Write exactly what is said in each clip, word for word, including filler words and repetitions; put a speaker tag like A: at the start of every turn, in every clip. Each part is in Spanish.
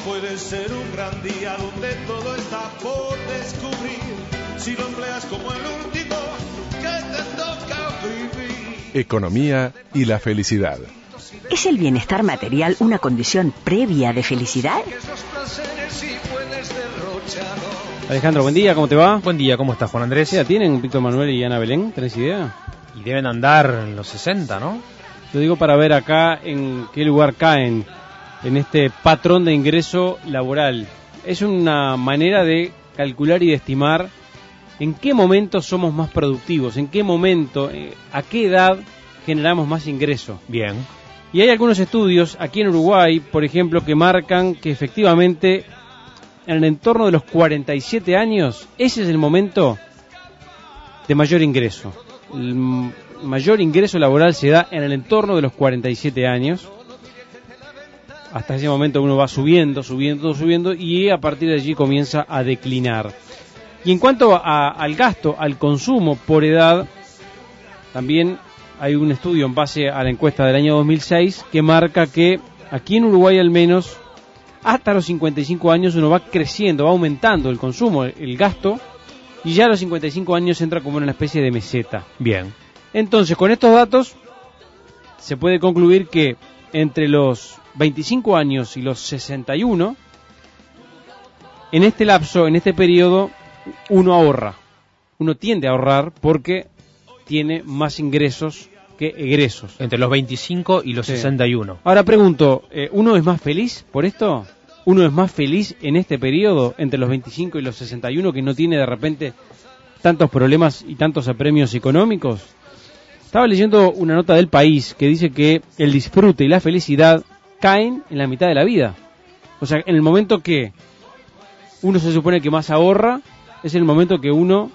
A: puede ser un gran día donde todo está por descubrir, si lo empleas como el último que te toca vivir.
B: Economía y la felicidad.
C: ¿Es el bienestar material una condición previa de felicidad?
D: Alejandro, buen día, ¿cómo te va?
E: Buen día, ¿cómo estás, Juan Andrés?
D: ¿Ya tienen Víctor Manuel y Ana Belén? ¿Tenés idea?
E: Y deben andar en los sesenta, ¿no?
D: Lo digo para ver acá en qué lugar caen en este patrón de ingreso laboral. Es una manera de calcular y de estimar en qué momento somos más productivos, en qué momento, eh, a qué edad generamos más ingreso.
E: Bien.
D: Y hay algunos estudios aquí en Uruguay, por ejemplo, que marcan que efectivamente en el entorno de los cuarenta y siete años, ese es el momento de mayor ingreso. El mayor ingreso laboral se da en el entorno de los cuarenta y siete años. Hasta ese momento uno va subiendo, subiendo, subiendo y a partir de allí comienza a declinar. Y en cuanto a, al gasto, al consumo por edad, también hay un estudio en base a la encuesta del año dos mil seis que marca que aquí en Uruguay al menos hasta los cincuenta y cinco años uno va creciendo, va aumentando el consumo, el gasto, y ya a los cincuenta y cinco años entra como en una especie de meseta.
E: Bien.
D: Entonces, con estos datos se puede concluir que entre los veinticinco años y los sesenta y uno, en este lapso, en este periodo, uno ahorra. Uno tiende a ahorrar porque tiene más ingresos que egresos.
E: Entre los veinticinco y los sí. sesenta y uno.
D: Ahora pregunto, eh, ¿uno es más feliz por esto? ¿Uno es más feliz en este periodo, entre los veinticinco y los sesenta y uno, que no tiene de repente tantos problemas y tantos apremios económicos? Estaba leyendo una nota del País que dice que el disfrute y la felicidad caen en la mitad de la vida. O sea, en el momento que uno se supone que más ahorra, es el momento que uno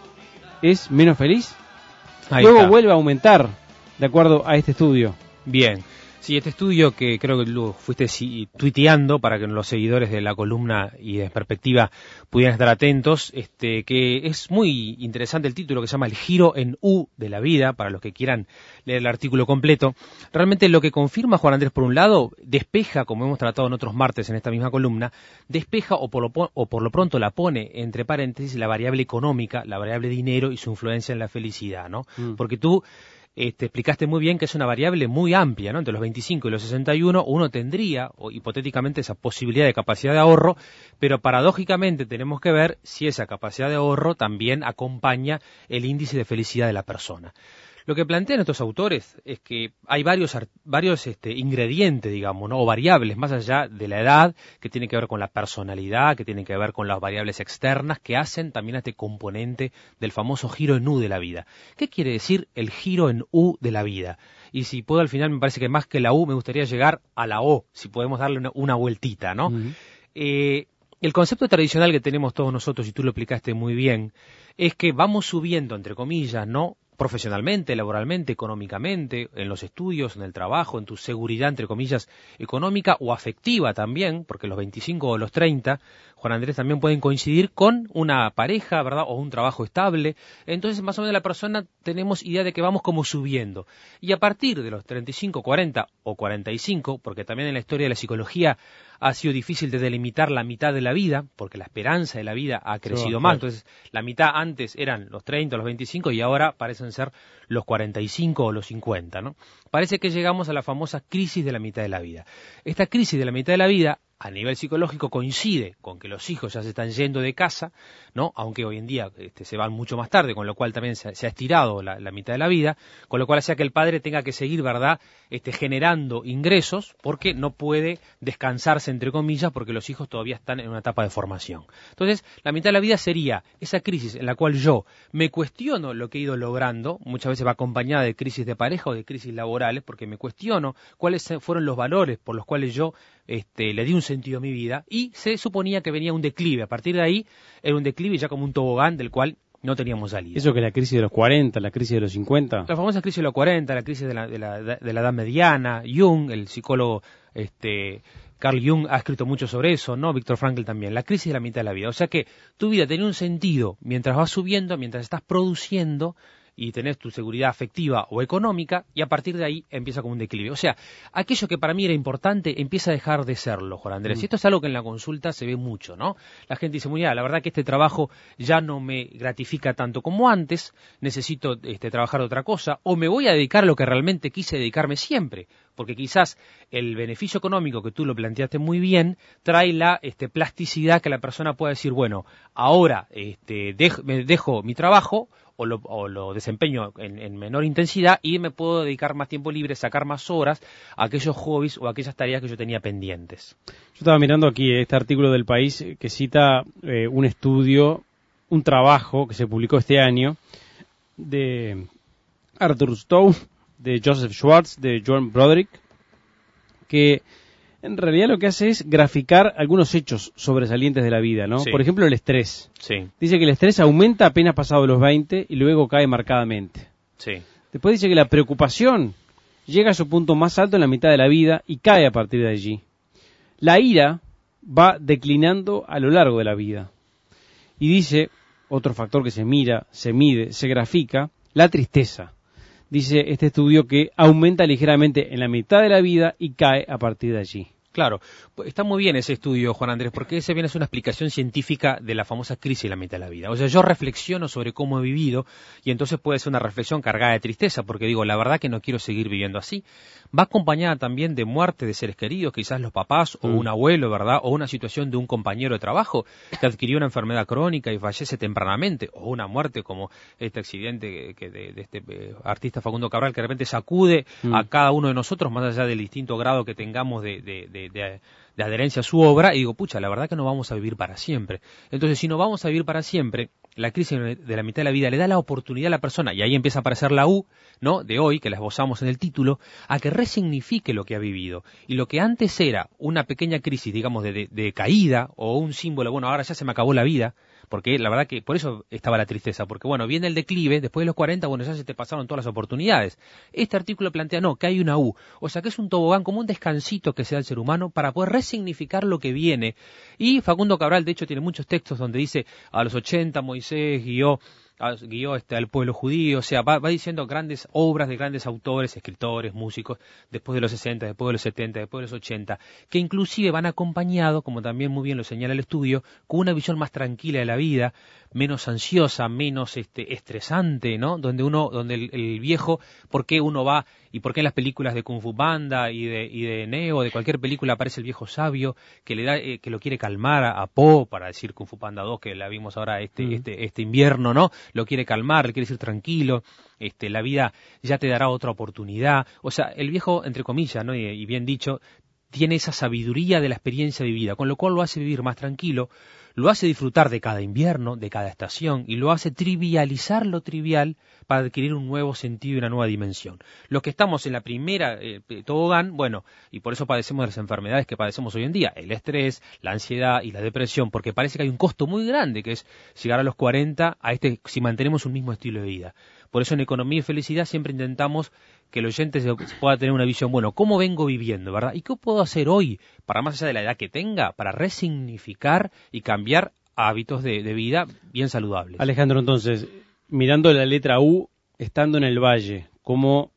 D: es menos feliz.
E: Ahí
D: Luego
E: está.
D: Vuelve a aumentar, de acuerdo a este estudio.
E: Bien. Sí, este estudio que creo que lo fuiste si, tuiteando para que los seguidores de la columna y de Perspectiva pudieran estar atentos, este que es muy interesante el título que se llama El giro en U de la vida, para los que quieran leer el artículo completo. Realmente lo que confirma Juan Andrés, por un lado, despeja, como hemos tratado en otros martes en esta misma columna, despeja o por lo, o por lo pronto la pone entre paréntesis la variable económica, la variable dinero y su influencia en la felicidad, ¿no? Mm. Porque tú Este, explicaste muy bien que es una variable muy amplia, ¿no? Entre los veinticinco y los sesenta y uno uno tendría, o hipotéticamente, esa posibilidad de capacidad de ahorro, pero paradójicamente tenemos que ver si esa capacidad de ahorro también acompaña el índice de felicidad de la persona. Lo que plantean estos autores es que hay varios, varios este, ingredientes, digamos, ¿no? O variables, más allá de la edad, que tienen que ver con la personalidad, que tienen que ver con las variables externas, que hacen también a este componente del famoso giro en U de la vida. ¿Qué quiere decir el giro en U de la vida? Y si puedo, al final me parece que más que la U me gustaría llegar a la O, si podemos darle una, una vueltita, ¿no? Uh-huh. eh, el concepto tradicional que tenemos todos nosotros, y tú lo explicaste muy bien, es que vamos subiendo, entre comillas, ¿no?, profesionalmente, laboralmente, económicamente, en los estudios, en el trabajo, en tu seguridad, entre comillas, económica o afectiva también, porque los veinticinco o los treinta, Juan Andrés, también pueden coincidir con una pareja, ¿verdad?, o un trabajo estable. Entonces, más o menos la persona tenemos idea de que vamos como subiendo. Y a partir de los treinta y cinco, cuarenta o cuarenta y cinco, porque también en la historia de la psicología ha sido difícil de delimitar la mitad de la vida, porque la esperanza de la vida ha crecido sí, más. Entonces, la mitad antes eran los treinta, los veinticinco, y ahora parecen ser los cuarenta y cinco o los cincuenta, ¿no? Parece que llegamos a la famosa crisis de la mitad de la vida. Esta crisis de la mitad de la vida, a nivel psicológico, coincide con que los hijos ya se están yendo de casa, ¿no? Aunque hoy en día este, se van mucho más tarde, con lo cual también se, se ha estirado la, la mitad de la vida, con lo cual hace que el padre tenga que seguir, ¿verdad?, este, generando ingresos, porque no puede descansarse, entre comillas, porque los hijos todavía están en una etapa de formación. Entonces, la mitad de la vida sería esa crisis en la cual yo me cuestiono lo que he ido logrando, muchas veces va acompañada de crisis de pareja o de crisis laborales, porque me cuestiono cuáles fueron los valores por los cuales yo este, le di un sentido a mi vida, y se suponía que venía un declive. A partir de ahí era un declive ya como un tobogán del cual no teníamos salida.
D: Eso que la crisis de los cuarenta, la crisis de los cincuenta.
E: La famosa crisis de los cuarenta, la crisis de la, de la, de la edad mediana. Jung, el psicólogo este, Carl Jung ha escrito mucho sobre eso, ¿no? Viktor Frankl también. La crisis de la mitad de la vida. O sea que tu vida tenía un sentido mientras vas subiendo, mientras estás produciendo, y tenés tu seguridad afectiva o económica, y a partir de ahí empieza como un declive. O sea, aquello que para mí era importante empieza a dejar de serlo, Juan Andrés. Mm. Y esto es algo que en la consulta se ve mucho, ¿no? La gente dice, mira, la verdad que este trabajo ya no me gratifica tanto como antes, necesito este, trabajar de otra cosa, o me voy a dedicar a lo que realmente quise dedicarme siempre, porque quizás el beneficio económico, que tú lo planteaste muy bien, trae la este, plasticidad que la persona pueda decir, bueno, ahora este, dejo, me dejo mi trabajo, O lo, o lo desempeño en, en menor intensidad y me puedo dedicar más tiempo libre, sacar más horas a aquellos hobbies o a aquellas tareas que yo tenía pendientes.
D: Yo estaba mirando aquí este artículo del País que cita eh, un estudio, un trabajo que se publicó este año de Arthur Stowe, de Joseph Schwartz, de John Broderick, que en realidad lo que hace es graficar algunos hechos sobresalientes de la vida, ¿no?
E: Sí.
D: Por ejemplo, el estrés.
E: Sí.
D: Dice que el estrés aumenta apenas pasado los veinte y luego cae marcadamente.
E: Sí.
D: Después dice que la preocupación llega a su punto más alto en la mitad de la vida y cae a partir de allí. La ira va declinando a lo largo de la vida. Y dice, otro factor que se mira, se mide, se grafica, la tristeza. Dice este estudio que aumenta ligeramente en la mitad de la vida y cae a partir de allí.
E: Claro, está muy bien ese estudio, Juan Andrés, porque ese bien es una explicación científica de la famosa crisis en la mitad de la vida. O sea, yo reflexiono sobre cómo he vivido y entonces puede ser una reflexión cargada de tristeza, porque digo, la verdad que no quiero seguir viviendo así. Va acompañada también de muerte de seres queridos, quizás los papás o mm. un abuelo, ¿verdad? O una situación de un compañero de trabajo que adquirió una enfermedad crónica y fallece tempranamente, o una muerte como este accidente que de, de este eh, artista Facundo Cabral, que de repente sacude mm. a cada uno de nosotros, más allá del distinto grado que tengamos de, de, de, de, de adherencia a su obra, y digo, pucha, la verdad que no vamos a vivir para siempre. Entonces, si no vamos a vivir para siempre, la crisis de la mitad de la vida le da la oportunidad a la persona, y ahí empieza a aparecer la U, ¿no?, de hoy, que la esbozamos en el título, a que resignifique lo que ha vivido. Y lo que antes era una pequeña crisis, digamos, de, de, de caída, o un símbolo, bueno, ahora ya se me acabó la vida, porque la verdad que por eso estaba la tristeza, porque bueno, viene el declive, después de los cuarenta, bueno, ya se te pasaron todas las oportunidades. Este artículo plantea, no, que hay una U, o sea que es un tobogán, como un descansito que se da al ser humano para poder resignificar lo que viene. Y Facundo Cabral, de hecho, tiene muchos textos donde dice, a los ochenta Moisés guió, guió este, al pueblo judío, o sea, va, va diciendo grandes obras de grandes autores, escritores, músicos, después de los sesenta, después de los setenta, después de los ochenta, que inclusive van acompañados, como también muy bien lo señala el estudio, con una visión más tranquila de la vida, menos ansiosa, menos este, estresante, ¿no? Donde uno, donde el, el viejo, ¿por qué uno va y por qué en las películas de Kung Fu Panda y de, y de Neo, de cualquier película aparece el viejo sabio que le da, eh, que lo quiere calmar a, a Po, para decir Kung Fu Panda dos, que la vimos ahora este, mm. este, este invierno, ¿no? Lo quiere calmar, le quiere decir tranquilo, este, la vida ya te dará otra oportunidad. O sea, el viejo, entre comillas, ¿no? Y, y bien dicho, tiene esa sabiduría de la experiencia vivida, con lo cual lo hace vivir más tranquilo, lo hace disfrutar de cada invierno, de cada estación, y lo hace trivializar lo trivial para adquirir un nuevo sentido y una nueva dimensión. Los que estamos en la primera eh, tobogán, bueno, y por eso padecemos de las enfermedades que padecemos hoy en día, el estrés, la ansiedad y la depresión, porque parece que hay un costo muy grande, que es llegar a los cuarenta a este, si mantenemos un mismo estilo de vida. Por eso en Economía y Felicidad siempre intentamos que el oyente pueda tener una visión, bueno, ¿cómo vengo viviendo, verdad? ¿Y qué puedo hacer hoy, para más allá de la edad que tenga, para resignificar y cambiar hábitos de, de vida bien saludables?
D: Alejandro, entonces, mirando la letra U, estando en el valle, ¿cómo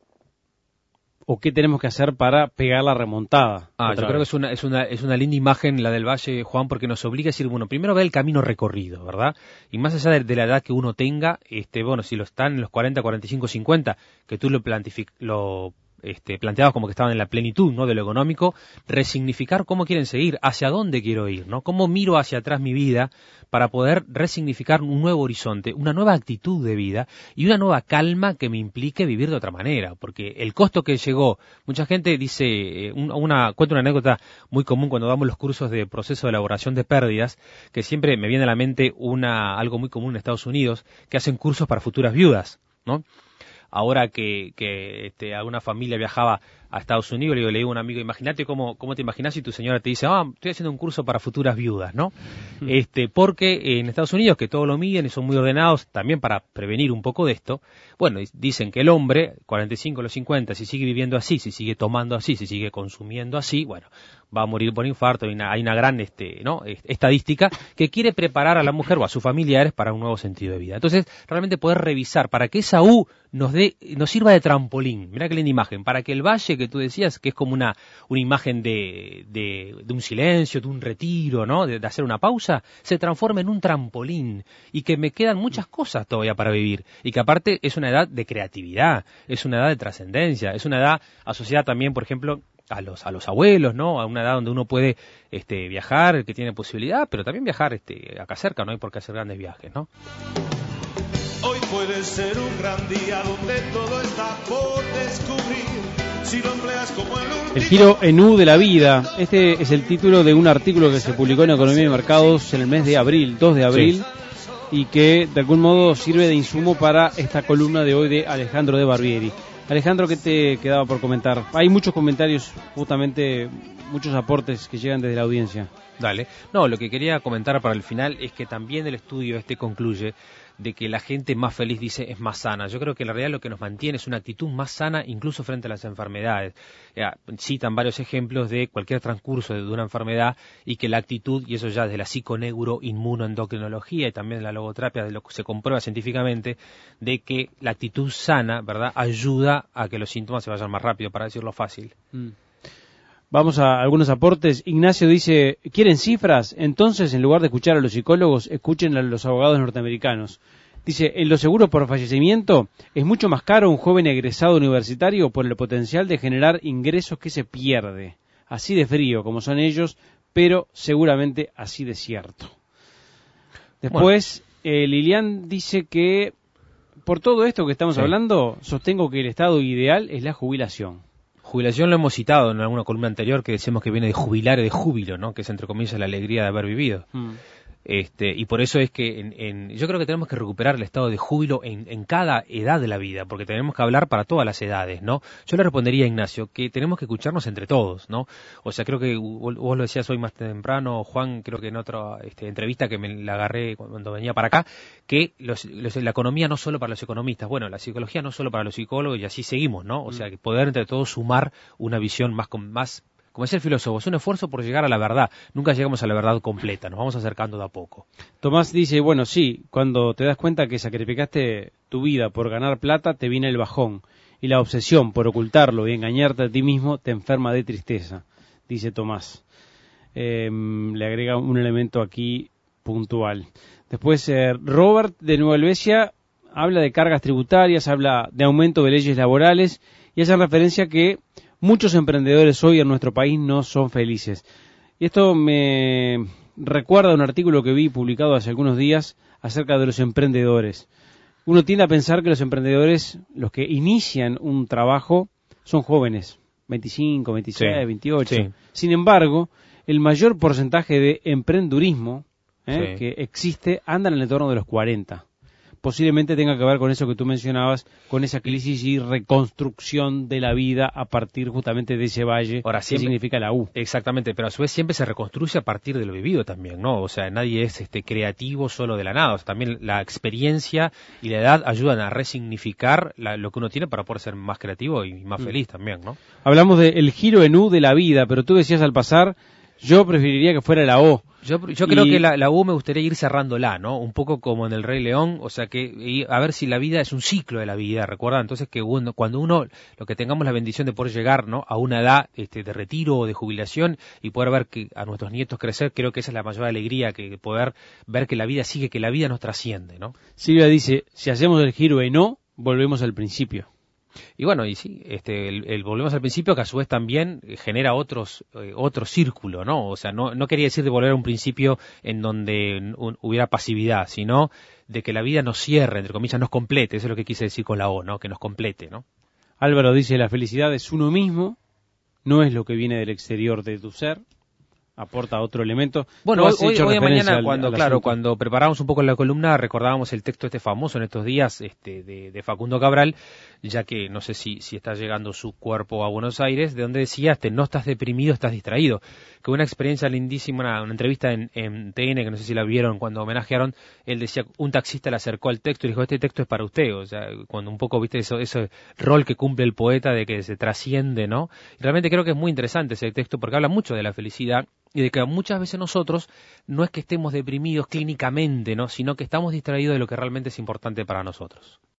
D: o qué tenemos que hacer para pegar la remontada?
E: Ah, yo creo que es una, es una, es una linda imagen la del valle, Juan, porque nos obliga a decir, bueno, primero ver el camino recorrido, ¿verdad? Y más allá de, de la edad que uno tenga, este, bueno, si lo están en los cuarenta, cuarenta y cinco, cincuenta, que tú lo plantific, lo Este, planteados como que estaban en la plenitud, ¿no?, de lo económico, resignificar cómo quieren seguir, hacia dónde quiero ir, ¿no? Cómo miro hacia atrás mi vida para poder resignificar un nuevo horizonte, una nueva actitud de vida y una nueva calma que me implique vivir de otra manera, porque el costo que llegó, mucha gente dice, una, una cuento una anécdota muy común cuando damos los cursos de proceso de elaboración de pérdidas, que siempre me viene a la mente una algo muy común en Estados Unidos, que hacen cursos para futuras viudas, ¿no? Ahora que, que este, alguna familia viajaba a Estados Unidos, le digo, le digo a un amigo, imagínate cómo, cómo te imaginas si tu señora te dice, ah, estoy haciendo un curso para futuras viudas, ¿no? Mm. Este, porque en Estados Unidos, que todo lo miden y son muy ordenados, también para prevenir un poco de esto, bueno, dicen que el hombre, cuarenta y cinco a los cincuenta, si sigue viviendo así, si sigue tomando así, si sigue consumiendo así, bueno, va a morir por infarto. Hay una, hay una gran este, ¿no? estadística que quiere preparar a la mujer o a sus familiares para un nuevo sentido de vida. Entonces, realmente poder revisar para que esa U nos dé, nos sirva de trampolín. Mirá qué linda imagen. Para que el valle que tú decías, que es como una, una imagen de, de, de un silencio, de un retiro, ¿no? De, de hacer una pausa, se transforme en un trampolín y que me quedan muchas cosas todavía para vivir. Y que aparte es una edad de creatividad, es una edad de trascendencia, es una edad asociada también, por ejemplo, a los a los abuelos, ¿no? A una edad donde uno puede este viajar, que tiene posibilidad, pero también viajar este acá cerca, no hay por qué hacer grandes viajes, ¿no?
A: Hoy puede ser un gran día donde todo está por descubrir. Si lo empleas como el último...
D: El giro en U de la vida. Este es el título de un artículo que se publicó en Economía y Mercados en el mes de abril, dos de abril, sí. Y que de algún modo sirve de insumo para esta columna de hoy de Alejandro de Barbieri. Alejandro, ¿qué te quedaba por comentar? Hay muchos comentarios, justamente muchos aportes que llegan desde la audiencia.
E: Dale. No, lo que quería comentar para el final es que también el estudio este concluye de que la gente más feliz, dice, es más sana. Yo creo que en realidad lo que nos mantiene es una actitud más sana incluso frente a las enfermedades. Ya, citan varios ejemplos de cualquier transcurso de una enfermedad y que la actitud, y eso ya desde la psiconeuroinmunoendocrinología y también de la logoterapia, de lo que se comprueba científicamente, de que la actitud sana, ¿verdad?, ayuda a que los síntomas se vayan más rápido, para decirlo fácil.
D: Mm. Vamos a algunos aportes. Ignacio dice, ¿quieren cifras? Entonces, en lugar de escuchar a los psicólogos, escuchen a los abogados norteamericanos. Dice, en los seguros por fallecimiento, es mucho más caro un joven egresado universitario por el potencial de generar ingresos que se pierde. Así de frío como son ellos, pero seguramente así de cierto. Después, bueno. eh, Lilian dice que, por todo esto que estamos sí. hablando, sostengo que el estado ideal es la jubilación.
E: Jubilación lo hemos citado en alguna columna anterior, que decimos que viene de jubilar y de júbilo, ¿no? Que es, entre comillas, la alegría de haber vivido. Mm. Este, y por eso es que en, en, yo creo que tenemos que recuperar el estado de júbilo en, en cada edad de la vida, porque tenemos que hablar para todas las edades, ¿no? Yo le respondería a Ignacio que tenemos que escucharnos entre todos, ¿no? O sea, creo que vos lo decías hoy más temprano, Juan, creo que en otra este, entrevista que me la agarré cuando venía para acá, que los, los, la economía no solo para los economistas, bueno, la psicología no solo para los psicólogos, y así seguimos, ¿no? O sea, que poder entre todos sumar una visión más con más... Como decía el filósofo, es un esfuerzo por llegar a la verdad. Nunca llegamos a la verdad completa, nos vamos acercando de a poco.
D: Tomás dice, bueno, sí, cuando te das cuenta que sacrificaste tu vida por ganar plata, te viene el bajón. Y la obsesión por ocultarlo y engañarte a ti mismo te enferma de tristeza, dice Tomás. Eh, le agrega un elemento aquí puntual. Después, eh, Robert de Nueva Helvecia habla de cargas tributarias, habla de aumento de leyes laborales y hace referencia que muchos emprendedores hoy en nuestro país no son felices. Y esto me recuerda un artículo que vi publicado hace algunos días acerca de los emprendedores. Uno tiende a pensar que los emprendedores, los que inician un trabajo, son jóvenes, veinticinco, veintiséis, sí, veintiocho. Sí. Sin embargo, el mayor porcentaje de emprendurismo ¿eh? sí. que existe anda en el entorno de los cuarenta. Posiblemente tenga que ver con eso que tú mencionabas, con esa crisis y reconstrucción de la vida a partir justamente de ese valle. Ahora, que siempre, significa la U.
E: Exactamente, pero a su vez siempre se reconstruye a partir de lo vivido también, ¿no? O sea, nadie es este creativo solo de la nada. O sea, también la experiencia y la edad ayudan a resignificar la, lo que uno tiene para poder ser más creativo y más mm. feliz también, ¿no?
D: Hablamos del giro en U de la vida, pero tú decías al pasar, yo preferiría que fuera la O.
E: Yo, yo creo y... que la, la U me gustaría ir cerrándola, ¿no? Un poco como en el Rey León, o sea que y a ver si la vida es un ciclo de la vida, recuerda, entonces que uno, cuando uno, lo que tengamos la bendición de poder llegar, ¿no? A una edad este, de retiro o de jubilación y poder ver que a nuestros nietos crecer, creo que esa es la mayor alegría, que poder ver que la vida sigue, que la vida nos trasciende, ¿no?
D: Silvia dice, si hacemos el giro en O, volvemos al principio.
E: Y bueno, y sí, este, el, el volvemos al principio, que a su vez también genera otros eh, otro círculo, ¿no? O sea, no, no quería decir de volver a un principio en donde un, hubiera pasividad, sino de que la vida nos cierre, entre comillas, nos complete. Eso es lo que quise decir con la O, ¿no? Que nos complete, ¿no?
D: Álvaro dice, la felicidad es uno mismo, no es lo que viene del exterior de tu ser. aporta otro elemento.
E: Bueno,
D: No
E: hoy,
D: has
E: hoy,
D: hecho
E: hoy de
D: referencia
E: mañana,
D: al-
E: cuando
D: al
E: claro,
D: asunto.
E: cuando preparábamos un poco la columna, recordábamos el texto este famoso en estos días este, de, de Facundo Cabral, ya que no sé si, si está llegando su cuerpo a Buenos Aires, de donde decía, este, no estás deprimido, estás distraído. Que una experiencia lindísima, una, una entrevista en, en T N, que no sé si la vieron cuando homenajearon, él decía, un taxista le acercó al texto y dijo, este texto es para usted, o sea, cuando un poco, viste, eso, ese rol que cumple el poeta de que se trasciende, ¿no? Y realmente creo que es muy interesante ese texto porque habla mucho de la felicidad y de que muchas veces nosotros no es que estemos deprimidos clínicamente, ¿no? Sino que estamos distraídos de lo que realmente es importante para nosotros.